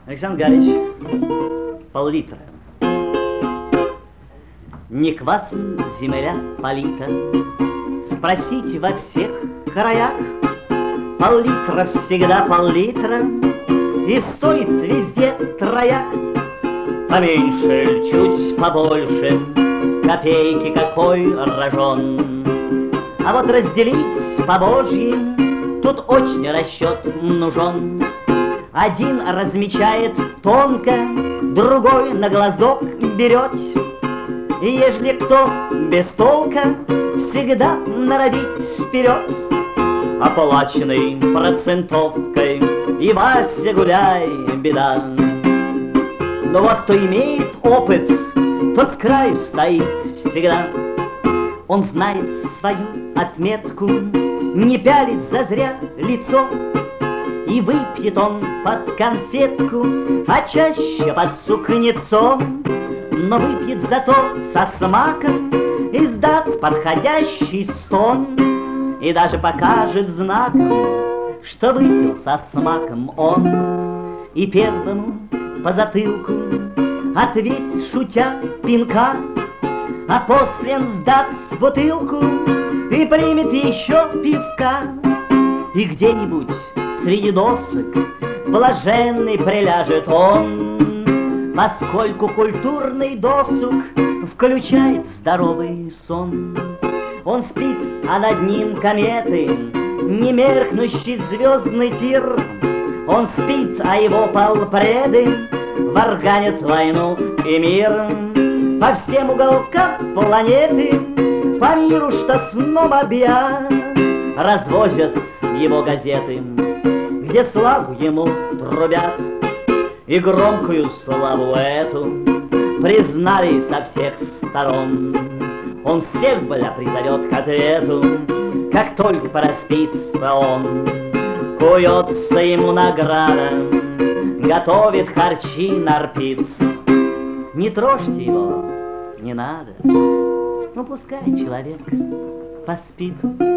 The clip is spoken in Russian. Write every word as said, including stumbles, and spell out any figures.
Александр Галич, пол-литра. Не квасом земля полита, спросите во всех краях. Пол-литра всегда пол-литра, и стоит везде трояк. Поменьше или чуть побольше, копейки какой рожон. А вот разделить по-божьим тут очень расчет нужен. Один размечает тонко, другой на глазок берет. И ежели кто без толка, всегда норовить вперед. Оплаченный процентовкой и Вася гуляй, беда. Но вот кто имеет опыт, тот с краю стоит всегда. Он знает свою отметку, не пялит зазря лицо. И выпьет он под конфетку, а чаще под сукнецо. Но выпьет зато со смаком, издаст подходящий стон. И даже покажет знаком, что выпил со смаком он. И первому по затылку отвесть, шутя, пинка, а после он сдаст бутылку и примет еще пивка. И где-нибудь среди досок блаженный приляжет он, поскольку культурный досуг включает здоровый сон. Он спит, а над ним кометы, немеркнущий звездный тир. Он спит, а его полпреды варганят войну и мир. По всем уголкам планеты, по миру, что сном объят, развозят его газеты, где славу ему трубят. И громкую славу эту признали со всех сторон. Он всех, бля, призовет к ответу, как только проспится он. Куется ему награда, готовит харчи нарпиц. Не трожьте его, не надо, ну пускай человек поспит.